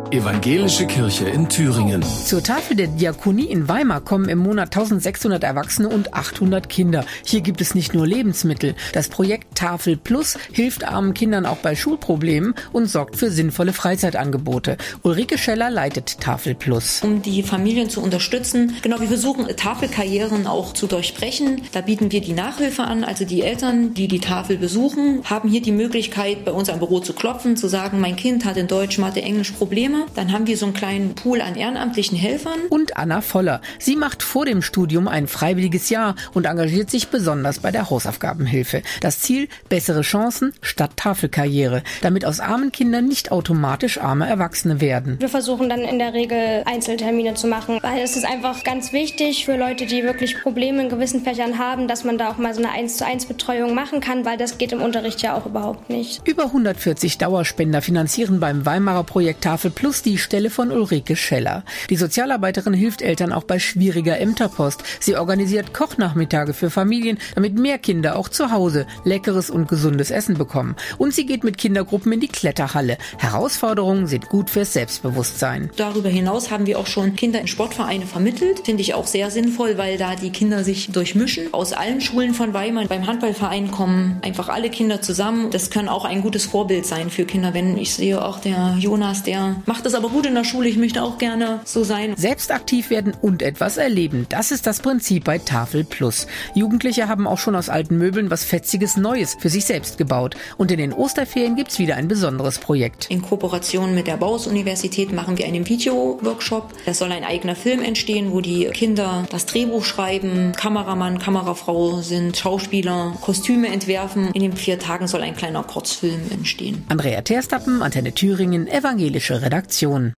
Evangelische Kirche in Thüringen. Zur Tafel der Diakonie in Weimar kommen im Monat 1600 Erwachsene und 800 Kinder. Hier gibt es nicht nur Lebensmittel. Das Projekt Tafel Plus hilft armen Kindern auch bei Schulproblemen und sorgt für sinnvolle Freizeitangebote. Ulrike Scheller leitet Tafel Plus. Um die Familien zu unterstützen, wir versuchen Tafelkarrieren auch zu durchbrechen. Da bieten wir die Nachhilfe an, also die Eltern, die die Tafel besuchen, haben hier die Möglichkeit, bei uns am Büro zu klopfen, zu sagen, mein Kind hat in Deutsch, Mathe, Englisch Probleme. Dann haben wir so einen kleinen Pool an ehrenamtlichen Helfern. Und Anna Voller. Sie macht vor dem Studium ein freiwilliges Jahr und engagiert sich besonders bei der Hausaufgabenhilfe. Das Ziel: bessere Chancen statt Tafelkarriere, damit aus armen Kindern nicht automatisch arme Erwachsene werden. Wir versuchen dann in der Regel Einzeltermine zu machen, weil es ist einfach ganz wichtig für Leute, die wirklich Probleme in gewissen Fächern haben, dass man da auch mal so eine 1:1 Betreuung machen kann, weil das geht im Unterricht ja auch überhaupt nicht. Über 140 Dauerspender finanzieren beim Weimarer Projekt Tafel Plus die Stelle von Ulrike Scheller. Die Sozialarbeiterin hilft Eltern auch bei schwieriger Ämterpost. Sie organisiert Kochnachmittage für Familien, damit mehr Kinder auch zu Hause leckeres und gesundes Essen bekommen. Und sie geht mit Kindergruppen in die Kletterhalle. Herausforderungen sind gut fürs Selbstbewusstsein. Darüber hinaus haben wir auch schon Kinder in Sportvereine vermittelt. Finde ich auch sehr sinnvoll, weil da die Kinder sich durchmischen. Aus allen Schulen von Weimar, beim Handballverein kommen einfach alle Kinder zusammen. Das kann auch ein gutes Vorbild sein für Kinder, wenn ich sehe, auch der Jonas, der macht das aber gut in der Schule, ich möchte auch gerne so sein. Selbst aktiv werden und etwas erleben, das ist das Prinzip bei Tafel Plus. Jugendliche haben auch schon aus alten Möbeln was Fetziges Neues für sich selbst gebaut. Und in den Osterferien gibt's wieder ein besonderes Projekt. In Kooperation mit der Bauhaus-Universität machen wir einen Video-Workshop. Da soll ein eigener Film entstehen, wo die Kinder das Drehbuch schreiben, Kameramann, Kamerafrau sind, Schauspieler, Kostüme entwerfen. In den 4 Tagen soll ein kleiner Kurzfilm entstehen. Andrea Terstappen, Antenne Thüringen, evangelische Redaktion.